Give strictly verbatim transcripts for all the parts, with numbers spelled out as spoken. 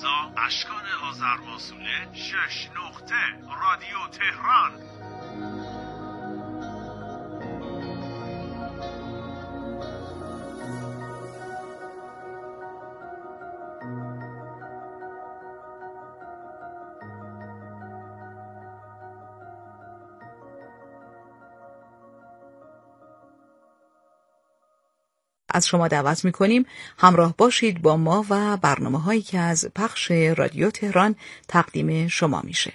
رضا اشکان آذرماسوله شش نقطه رادیو تهران. از شما دعوت می‌کنیم همراه باشید با ما و برنامه‌هایی که از پخش رادیو تهران تقدیم شما میشه.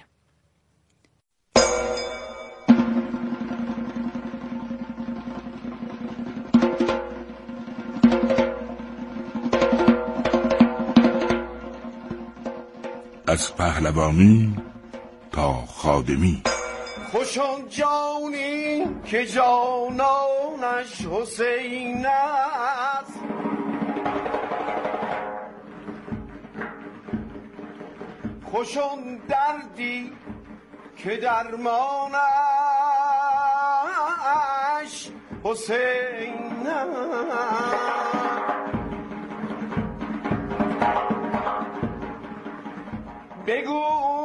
از پهلوانی تا خادمی. خوشان جانی که جانانش حسین است، خوشان دردی که درمانش حسین است. بگو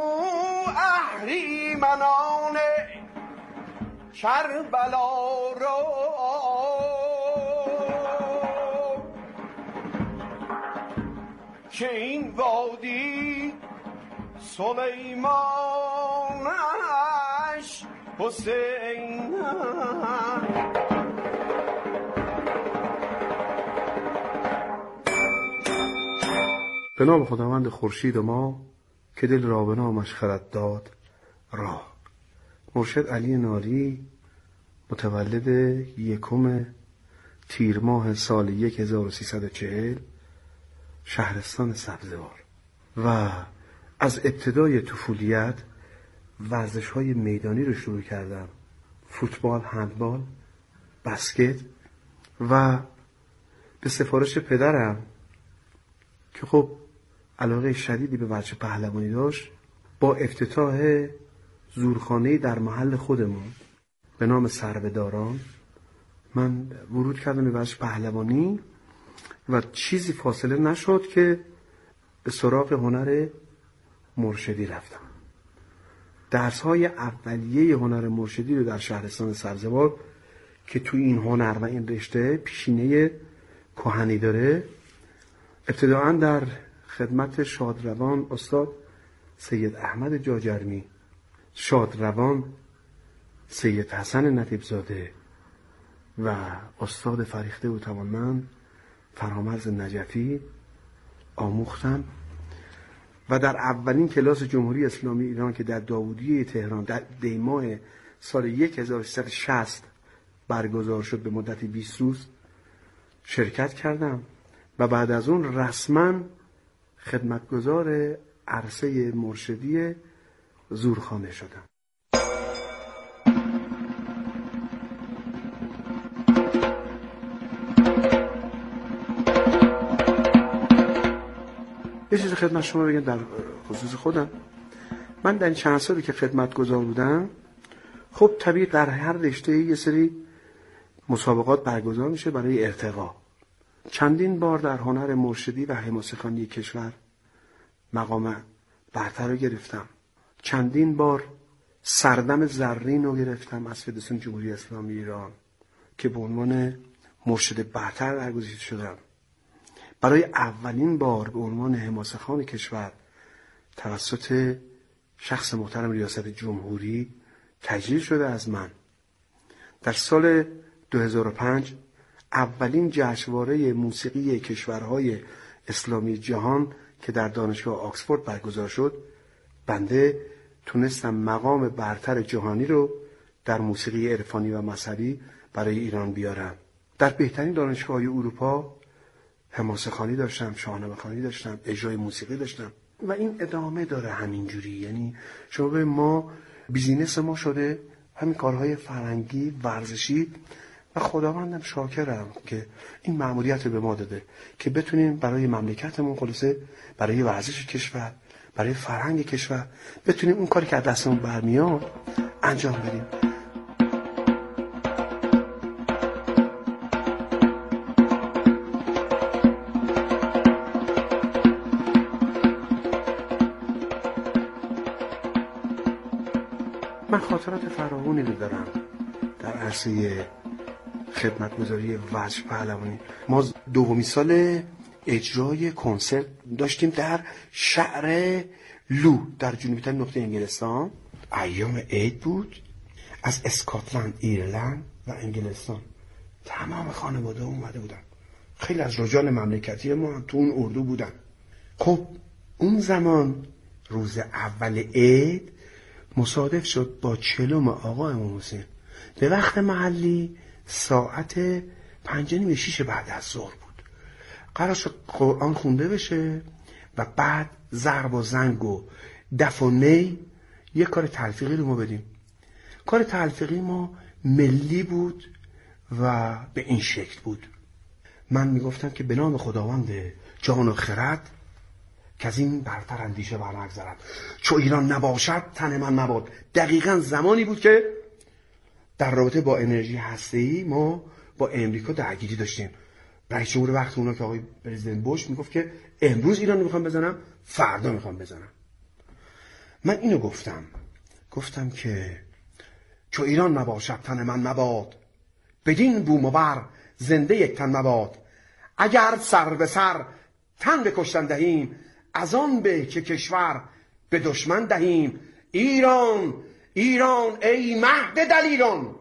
اهریمنان کربلا رو که این وادی سلیمانش حسین. به نام خداوند خورشید ما که دل را به نامش خرد داد راه. مرشد علی ناری متولد یکم تیر ماه سال هزار و سیصد و چهل شهرستان سبزوار. و از ابتدای طفولیت ورزش‌های میدانی رو شروع کردم، فوتبال، هندبال، بسکت، و به سفارش پدرم که خب علاقه شدیدی به ورزش پهلوانی داشت، با افتتاح زورخانه‌ای در محل خودمون به نام سربه‌داران من ورود کردم به ورزش پهلوانی و چیزی فاصله نشد که به سراغ هنر مرشدی رفتم. درس‌های اولیه هنر مرشدی رو در شهرستان سبزوار که توی این هنر و این رشته پیشینه کهنی داره، ابتداعاً در خدمت شادروان استاد سید احمد جاجرمی، شادروان سید حسن نطیب‌زاده و استاد فریخته و توانمند فرامرز نجفی آموختم و در اولین کلاس جمهوری اسلامی ایران که در داودیه تهران در دیماه سال هزار و سیصد و شصت برگزار شد به مدت بیست روز شرکت کردم و بعد از اون رسما خدمتگزار عرصه مرشدی زورخانه شدم. یه چیز خدمت شما بگم در خصوص خودم. من در این چند سالی که خدمتگزار بودم، خب طبیعی در هر رشته یه سری مسابقات برگزار میشه برای ارتقا. چندین بار در هنر مرشدی و حماسه‌خوانی کشور مقام برتر رو گرفتم. چندین بار سردم زرین رو گرفتم از فدراسیون جمهوری اسلامی ایران که به عنوان مرشد برتر برگزیده شدم. برای اولین بار به عنوان حماسه‌خوان کشور توسط شخص محترم ریاست جمهوری تجلیل شده از من. در سال دو هزار و پنج اولین جشنواره موسیقی کشورهای اسلامی جهان که در دانشگاه آکسفورد برگزار شد، بنده تونستم مقام برتر جهانی رو در موسیقی عرفانی و مذهبی برای ایران بیارم. در بهترین دانشگاه‌های اروپا حماسه‌خوانی داشتم، شاهنامه‌خوانی داشتم، اجرای موسیقی داشتم و این ادامه داره همینجوری. یعنی شما به ما بیزینس ما شده همین کارهای فرهنگی، ورزشی و خداوندم شاکرم که این مأموریت به ما داده که بتونیم برای مملکتمون، خلاصه برای ورزش کشور، برای فرهنگ کشور، بتونیم اون کاری که از دستمون برمیاد انجام بدیم. من خاطرات فراوانی رو دارم در عرصه خدمتگزاری وجه پهلوانی. ما دومی سال اجرای کنسرت داشتیم در شهر لو در جنوبی ترین نقطه انگلستان. ایام عید بود. از اسکاتلند، ایرلند و انگلستان تمام خانواده اومده بودن. خیلی از رجال مملکتی ما تو اون اردو بودن. خب اون زمان روز اول عید مصادف شد با چلم آقا امام حسین. به وقت محلی ساعت پنج و نیم شیش بعد از ظهر بود. قرار شد قرآن خونده بشه و بعد ضرب و زنگ و دف و نی یک کار تلفیقی رو ما بدیم. کار تلفیقی ما ملی بود و به این شکل بود. من میگفتم که به نام خداوند جان و خرد که از این برتر اندیشه بر نگذرد، چو ایران نباشد تن من مباد. دقیقاً زمانی بود که در رابطه با انرژی هسته‌ای ما با امریکا درگیری داشتیم. رئیس جمهور وقت اونا که آقای پرزیدنت بوش میگفت که امروز ایران رو میخوام بزنم، فردا میخوام بزنم. من اینو گفتم گفتم که چو ایران نباشد تن من مباد، بدین بوم و بر زنده یک تن مباد. اگر سر به سر تن به کشتن دهیم، از آن به که کشور به دشمن دهیم. ایران ایران ای مهد دلیران،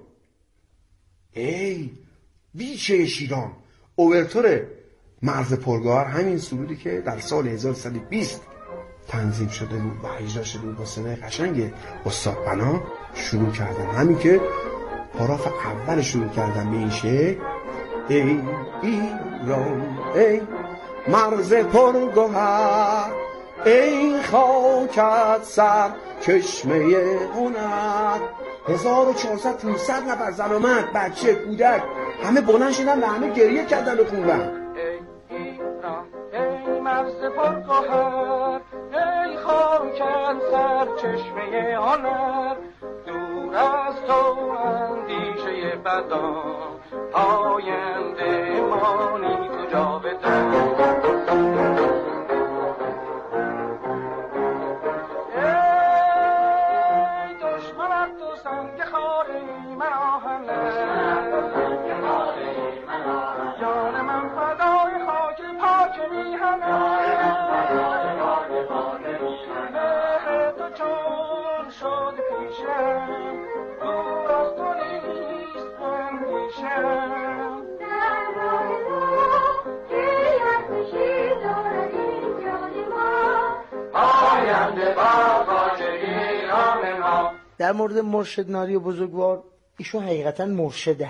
ای بیشه شیران. اوورتور مرز پرگار همین سرودی که در سال هزار و سیصد و بیست تنظیم شده بود و اجرا شده بود با صدای قشنگ استاد بنا شروع کردن. همین که پاراف اول شروع کردن به این شکل: ای ایران ای مرز پرگوهر، ای خاکت سر چشمه هنر. هزار و چهارصد پونصد نفر زن و مرد، بچه، کودک همه بلند شدن و همه گریه کردن و خوندن. ای ایران ای مرز پرگوهر، ای خاکت سر چشمه هنر. دور از تو اندیشه بدان، آینده مانی تو جاودان. در مورد مرشد ناری بزرگوار، ایشون حقیقتا مرشدن.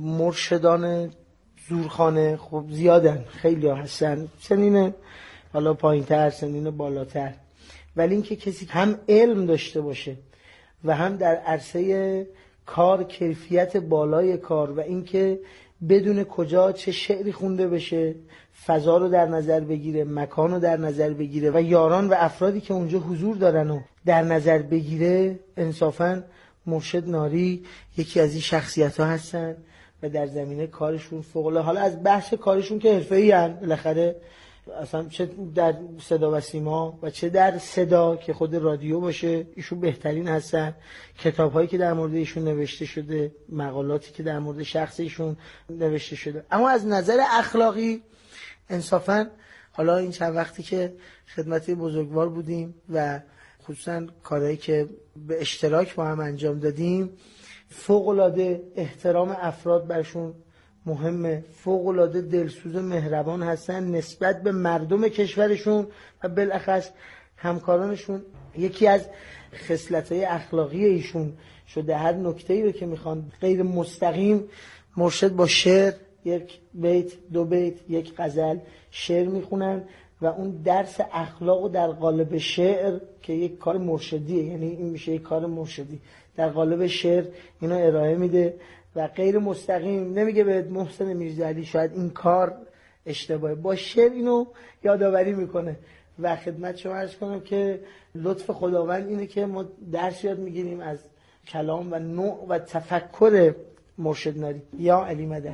مرشدان زورخانه خب زیادن، خیلی ها هستن، سنین حالا پایین تر، سنین بالاتر، ولی اینکه کسی هم علم داشته باشه و هم در عرصه کار کیفیت بالای کار و اینکه بدون کجا چه شعری خونده بشه، فضا رو در نظر بگیره، مکان رو در نظر بگیره و یاران و افرادی که اونجا حضور دارن رو در نظر بگیره، انصافاً مرشد ناری یکی از این شخصیت ها هستن و در زمینه کارشون فوق‌العاده. حالا از بحث کارشون که حرفه‌ای هستن بالاخره، اصلا چه در صدا و سیما و چه در صدا که خود رادیو باشه، ایشون بهترین هستن. کتاب‌هایی که در مورد ایشون نوشته شده، مقالاتی که در مورد شخص ایشون نوشته شده. اما از نظر اخلاقی انصافاً حالا این چند وقتی که خدمت بزرگوار بودیم و خصوصاً کارهایی که به اشتراک با هم انجام دادیم، فوق‌العاده احترام افراد برشون مهمه، فوق‌العاده دلسوز و مهربان هستن نسبت به مردم کشورشون و بالاخص همکارانشون. یکی از خصلت‌های اخلاقی ایشون شده هر نکته‌ای رو که میخوان غیر مستقیم مرشد با شعر، یک بیت، دو بیت، یک غزل شعر میخونن و اون درس اخلاق و در قالب شعر که یک کار مرشدیه، یعنی این میشه یک کار مرشدی، در قالب شعر اینو ارائه میده و غیر مستقیم نمیگه به محسن میرزاعلی شاید این کار اشتباهه، با شعر اینو یادآوری میکنه. و خدمت شما عرض کنم که لطف خداوند اینه که ما درس یاد میگیریم از کلام و نوع و تفکر مرشد ناری. یا علی مدد.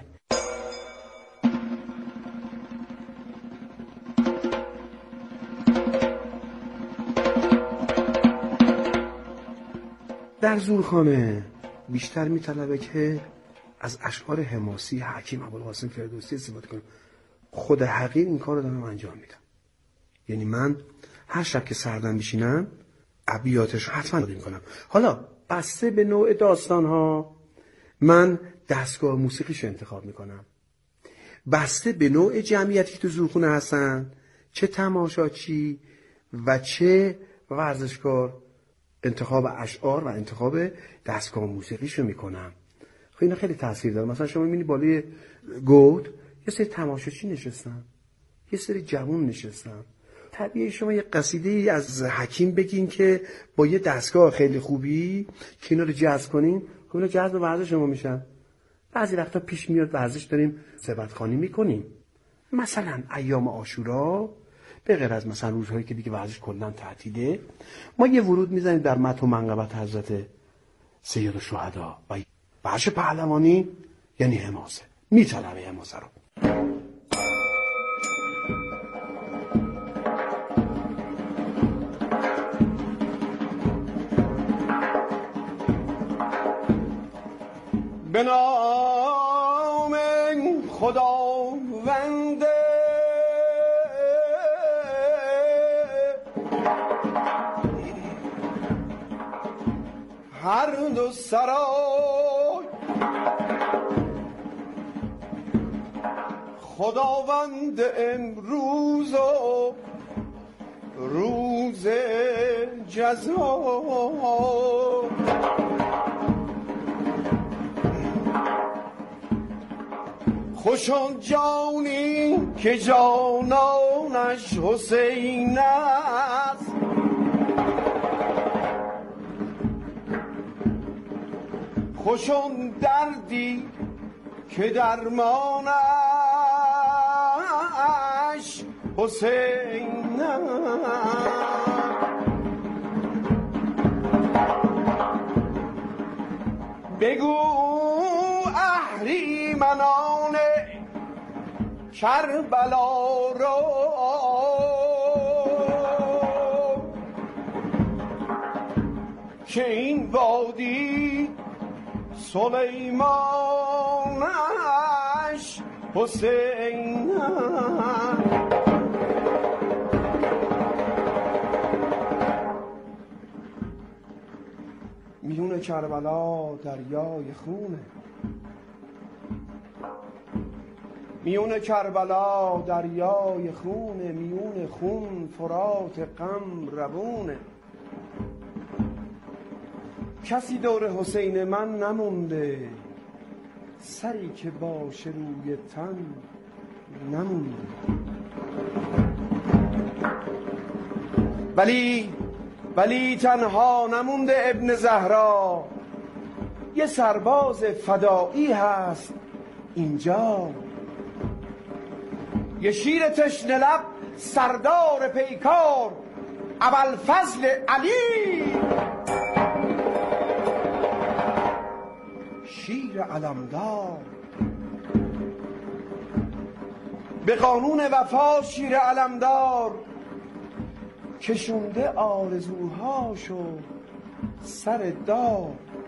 در زورخانه بیشتر میطلبه که از اشعار حماسی حکیم ابوالقاسم فردوسی استفاده کنم. خود حقیر این کار رو دارم انجام میدم. یعنی من هر شب که سردم بشینم ابیاتش رو حتما یاد میکنم. حالا بسته به نوع داستان ها من دستگاه موسیقیش انتخاب میکنم، بسته به نوع جمعیتی که تو زورخونه هستن، چه تماشاچی و چه ورزشکار، انتخاب اشعار و انتخاب دستگاه موسیقیش رو میکنم. خب اینا خیلی تاثیر داره. مثلا شما میبینی بالای گود یه سری تماشاچی نشستن، یه سری جوان نشستن. طبیعی شما یه قصیده از حکیم بگین که با یه دستگاه خیلی خوبی که اینا رو جذب کنین، خب اینا جذب ورزش شما میشن. بعضی وقتا پیش میاد ورزش داریم ثروتخوانی میکنیم، مثلا ایام عاشورا به غیر از مثلا روزهایی که دیگه ورزش کلا تعطیله، ما یه ورود میزنیم در مدح و منقبت حضرت سید الشهدا و ورزش پهلوانی، یعنی حماسه، میطلبه حماسه رو. به نام خداوند هر دو سرای، خداوند امروز و روز جزا، خوش آن جانی که جانانش حسین است، خوش آن دردی که درمانش حسین است. بگو اهریمنان کربلا رو که این وادی سلیمانش حسین میون کربلا دریای خونه، میون کربلا دریای خونه، میون خون فرات غم روونه. کسی دور حسین من نمونده، سری که باشه روی تن نمونده. ولی ولی تنها نمونده ابن زهرا، یه سرباز فدایی هست اینجا، یه شیر تشنه لب سردار پیکار ابوالفضل علی، شیر علمدار. به قانون وفا شیر علمدار کشونده آرزوهاشو سر دار،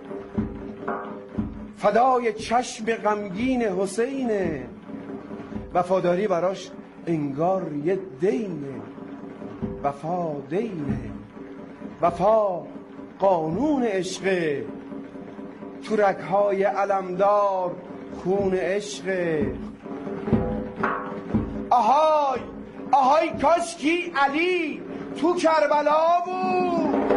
فدای چشم غمگین حسینه، وفاداری براش انگار یه دینه، وفا دینه، وفا قانون عشقه، تو رگ‌های علمدار خون عشقه. آهای آهای کاشکی علی تو کربلا بود،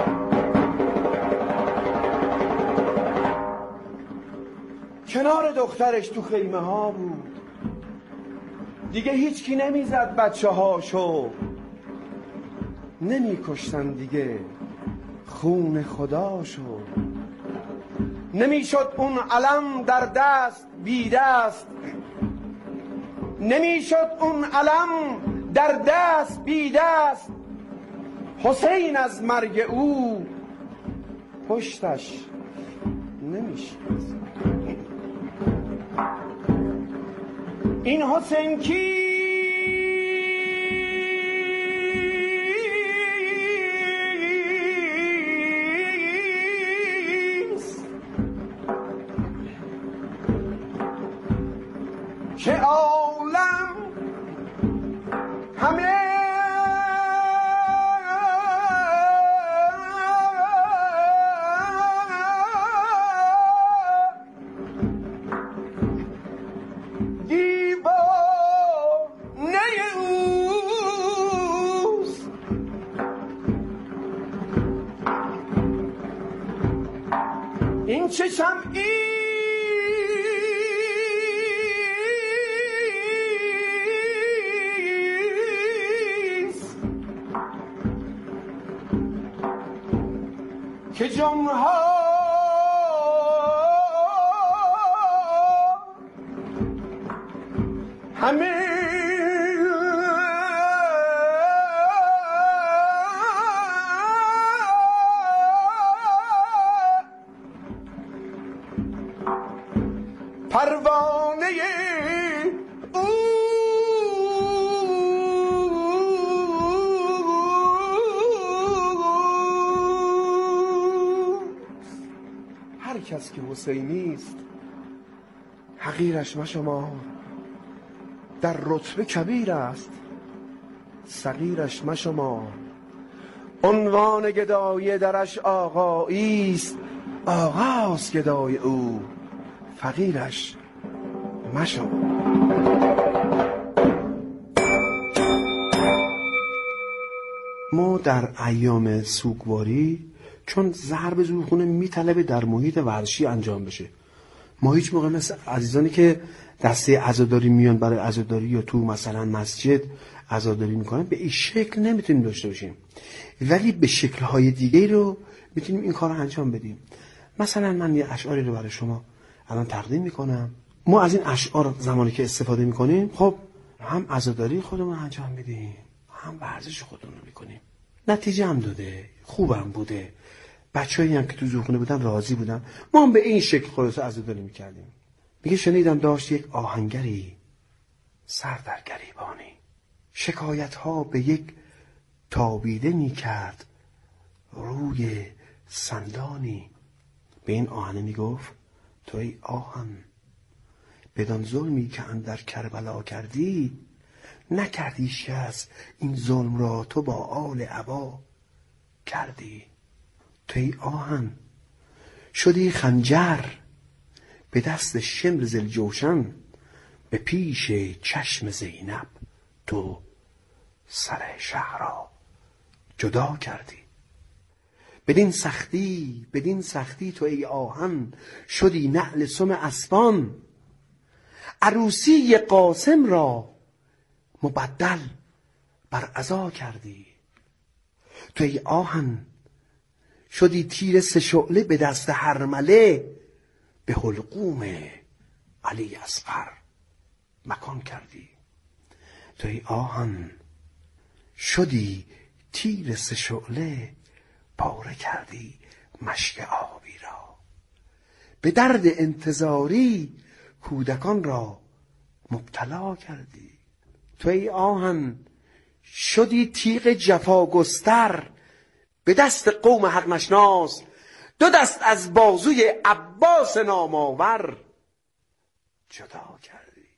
کنار دخترش تو خیمه ها بود، دیگه هیچ کی نمیزد بچه هاشو، نمی کشتن دیگه خون خداشو، نمی شد اون علم در دست بی دست، نمی شد اون علم در دست بی دست، حسین از مرگ او پشتش نمیشد. این حسین کی این چه شمعی که جمها همه پروانه او هر کس که حسینی است حقیرش مشمار، در رتبه کبیر است صغیرش مشمار. عنوان گدایی درش آقایی است، آقاست گدای او فقیرش مشمار. ما در ایام سوگواری چون ضرب زورخونه میطلبه در محیط ورزشی انجام بشه، ما هیچ موقع مثل عزیزانی که دسته عزاداری میان برای عزاداری یا تو مثلا مسجد عزاداری میکنن به این شکل نمیتونیم داشته باشیم، ولی به شکل‌های دیگه رو میتونیم این کار رو انجام بدیم. مثلا من یه اشعاری رو برای شما الان تقدیم میکنم. ما از این اشعار زمانی که استفاده میکنیم خب هم عزاداری خودمون انجام میدیم هم ورزش خودمون رو میکنیم. نتیجه هم داده، خوبم بوده، بچه‌ای هم که تو زورخونه بودن راضی بودن. ما هم به این شکل خلاص عزاداری میکردیم. میگه شنیدم داشت یک آهنگری سر در گریبانی، شکایت ها به یک تابیده میکرد روی سندانی. به این آهنه میگفت تو ای آهن بدان ظلمی که اندر کربلا کردی، نکردی شست این ظلم را تو با آل عبا کردی. تو ای آهن شدی خنجر به دست شمر ذوالجوشن، به پیش چشم زینب تو سر شهر را جدا کردی. بدین سختی بدین سختی تو ای آهن شدی نعل سم اسبان، عروسی قاسم را مبدل بر عزا کردی. تو ای آهن شدی تیر سه شعله به دست هرمله، به حلقوم علی اصغر مکان کردی. تو ای آهن شدی تیر سه شعله پاره کردی مشک آبی را، به درد انتظاری کودکان را مبتلا کردی. تو ای آهن شدی تیغ جفا گستر به دست قوم حق نشناس، دو دست از بازوی عباس نامآور جدا کردی.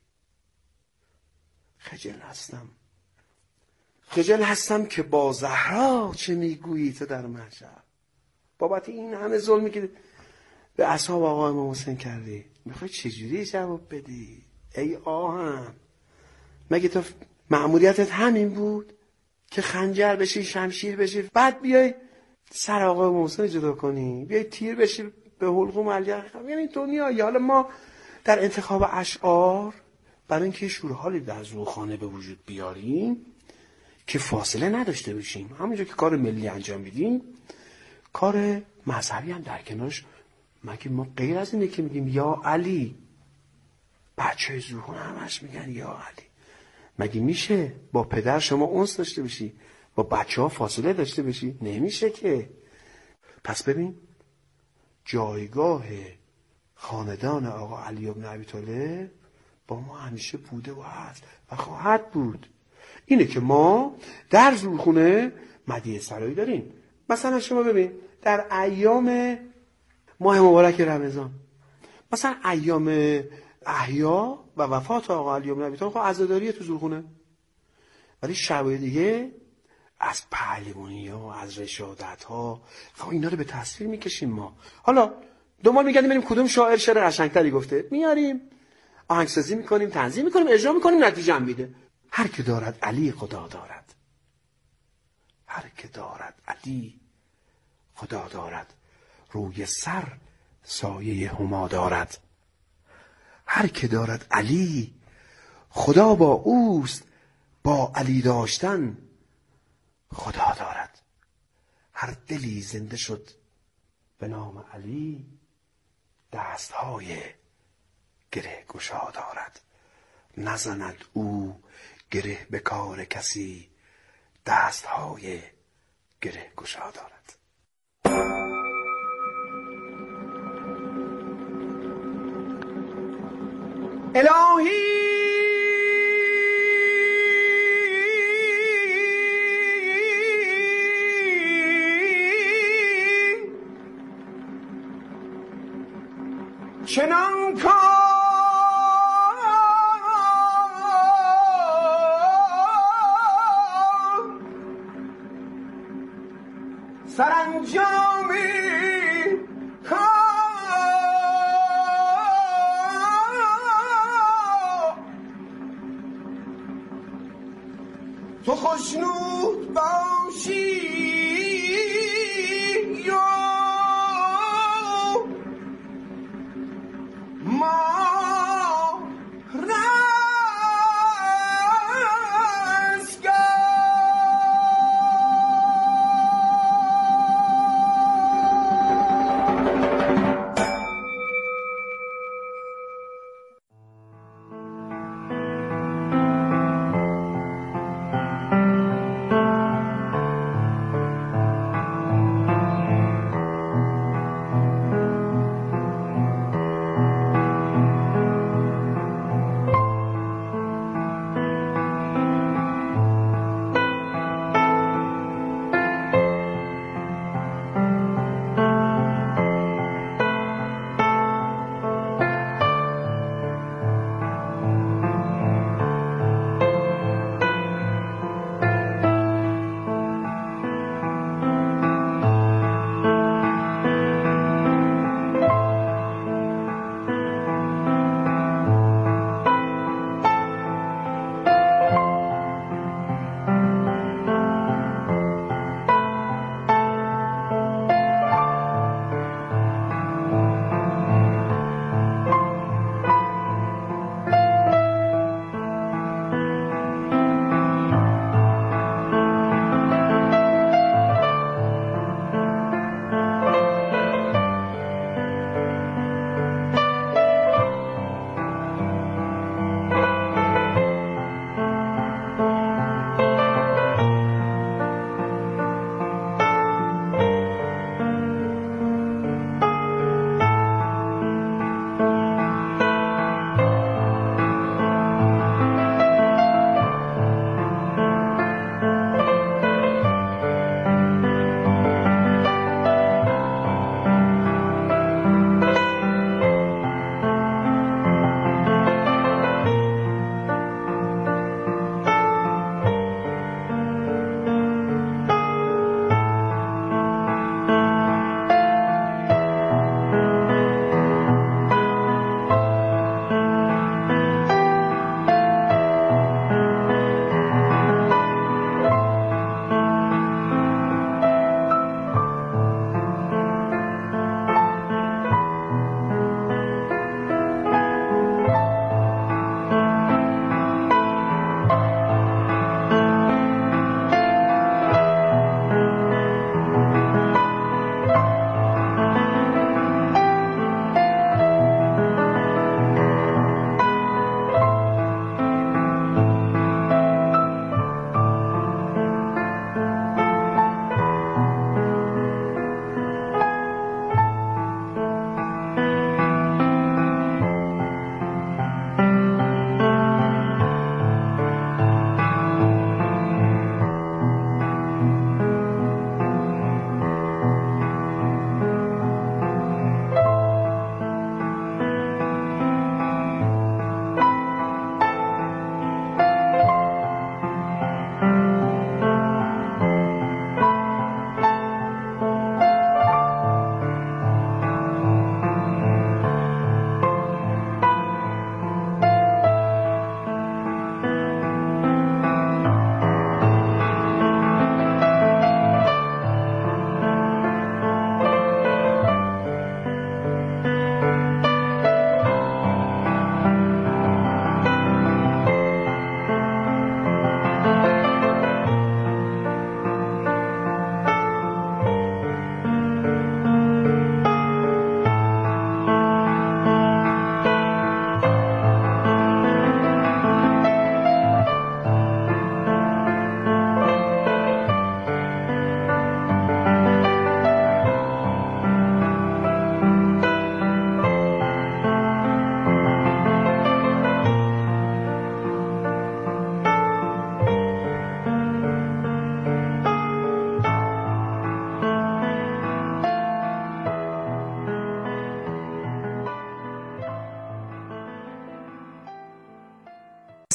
خجل هستم خجل هستم که با زهرا چه میگویی تو در محشر، بابت این همه ظلمی که به اصحاب آقا امام حسین کردی میخوای چجوری جواب بدی؟ ای آهن مگه تو مأموریتت همین بود که خنجر بشی شمشیر بشی بعد بیای سر آقا امام حسین جدا کنی، بیای تیر بشی به حلقوم علی؟ یعنی دنیا. حالا ما در انتخاب اشعار برای اینکه شورحالی در زورخانه به وجود بیاریم که فاصله نداشته باشیم، همونجور که کار ملی انجام میدیم کار مذهبی هم در کنارش. مگه ما غیر از اینه که میگیم یا علی، بچه زورخانه همش میگن یا علی؟ مگه میشه با پدر شما انس داشته باشی با بچه ها فاصله داشته باشی؟ نمیشه که. پس ببین جایگاه خاندان آقا علی بن ابی طالب با ما همیشه بوده و هست و خواهد بود. اینه که ما در زورخونه مدیحه سرایی داریم. مثلا شما ببین در ایام ماه مبارک رمضان، مثلا ایام احیا و وفات آقا علی بن ابی طالب خب عزاداری تو زورخونه، ولی شبای دیگه از پهلوانی ها از رشادت ها خب اینا رو به تصویر میکشیم. ما حالا دنبال میگردیم بریم کدوم شاعر شعر قشنگتری گفته، میاریم آهنگسازی میکنیم، تنظیم میکنیم، اجرا میکنیم، نتیجه هم میده. هر که دارد علی خدا دارد، هر که دارد علی خدا دارد. روی سر سایه هما دارد. هر که دارد علی خدا با اوست، با علی داشتن خدا دارد. هر دلی زنده شد به نام علی، دستهای گره گشا دارد. نزند او گره به کار کسی، دستهای گره گشا دارد. الهی چنان کن سرانجامی تو خوشنود باشی ما رزگار.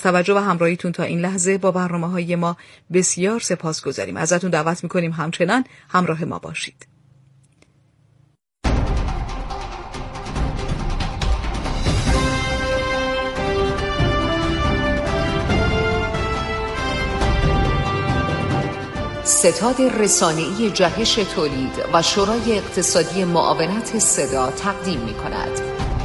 توجه و همراهیتون تا این لحظه با برنامه‌های ما بسیار سپاسگزاریم. ازتون دعوت می‌کنیم همچنان همراه ما باشید. ستاد رسانه‌ای جهش تولید و شورای اقتصادی معاونت صدا تقدیم می‌کند.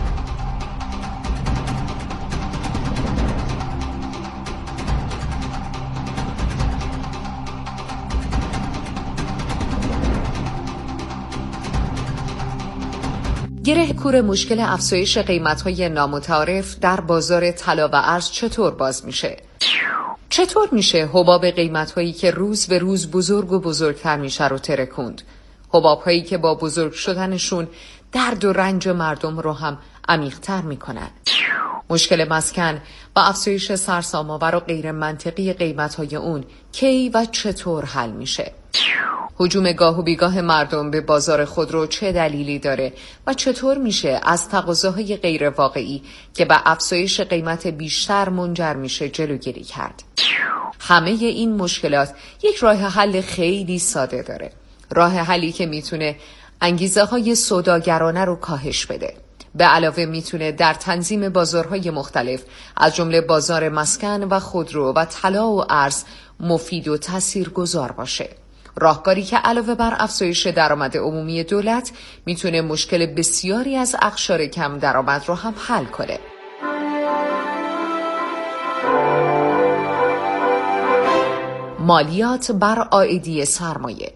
گره کور مشکل افزایش قیمت‌های نامتعارف در بازار طلا و ارز چطور باز میشه؟ چطور میشه حباب قیمت‌هایی که روز به روز بزرگ و بزرگتر میشه رو ترکوند؟ حباب‌هایی که با بزرگ شدنشون درد و رنج مردم رو هم عمیق‌تر میکنن. مشکل مسکن و افزایش سرسام‌آور و غیر منطقی قیمت‌های اون کی و چطور حل میشه؟ هجوم گاه و بیگاه مردم به بازار خودرو چه دلیلی داره و چطور میشه از تقاضاهای غیر واقعی که به افزایش قیمت بیشتر منجر میشه جلوگیری کرد؟ همه این مشکلات یک راه حل خیلی ساده داره. راه حلی که میتونه انگیزه های سوداگرانه رو کاهش بده. به علاوه میتونه در تنظیم بازارهای مختلف از جمله بازار مسکن و خودرو و طلا و ارز مفید و تاثیرگذار باشه. راهکاری که علاوه بر افزایش درآمد عمومی دولت میتونه مشکل بسیاری از اقشار کم درآمد رو هم حل کنه. مالیات بر عائدی سرمایه.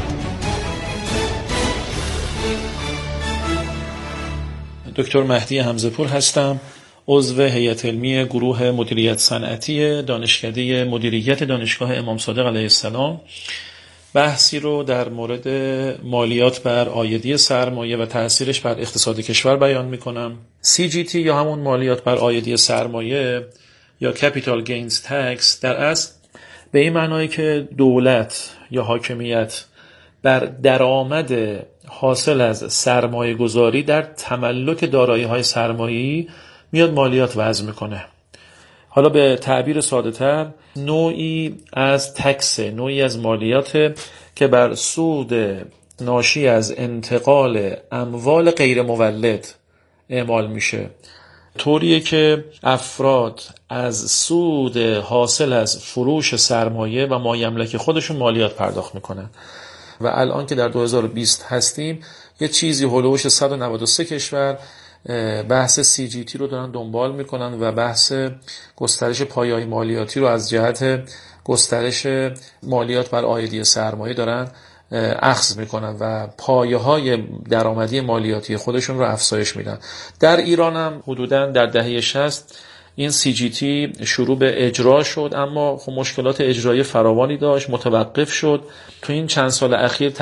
دکتر مهدی حمزه‌پور هستم، عضو هیئت علمی گروه مدیریت صنعتی دانشکده مدیریت دانشگاه امام صادق علیه السلام. بحثی رو در مورد مالیات بر عایدی سرمایه و تأثیرش بر اقتصاد کشور بیان می‌کنم. سی جی تی یا همون مالیات بر عایدی سرمایه یا کپیتال گینز تکس در اصل به این معنایی که دولت یا حاکمیت بر درآمد حاصل از سرمایه گذاری در تملک دارایی‌های سرمایه‌ای میاد مالیات وضع میکنه. حالا به تعبیر ساده تر نوعی از تکس، نوعی از مالیات که بر سود ناشی از انتقال اموال غیر مولد اعمال میشه، طوریه که افراد از سود حاصل از فروش سرمایه و مایملک خودشون مالیات پرداخت میکنن. و الان که در دو هزار و بیست هستیم یه چیزی هولوش صد و نود و سه کشور بحث سی جی تی رو دارن دنبال میکنن و بحث گسترش پایه‌های مالیاتی رو از جهت گسترش مالیات بر عایدی سرمایه دارن اخذ میکنن و پایه‌های درآمدی مالیاتی خودشون رو افزایش میدن. در ایران هم حدوداً در دهه شصت این سی جی تی شروع به اجرا شد، اما خب مشکلات اجرایی فراوانی داشت، متوقف شد. تو این چند سال اخیر